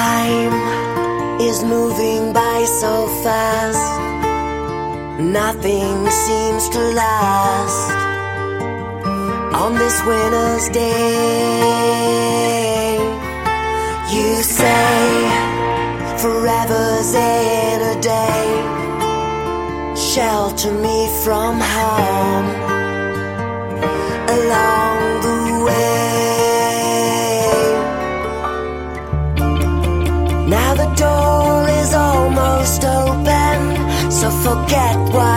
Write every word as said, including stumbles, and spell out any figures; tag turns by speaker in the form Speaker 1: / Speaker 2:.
Speaker 1: Time is moving by so fast, nothing seems to last on this winter's day. You say forever's in a day. Shelter me from harm along the way. Now the door is almost open, so forget what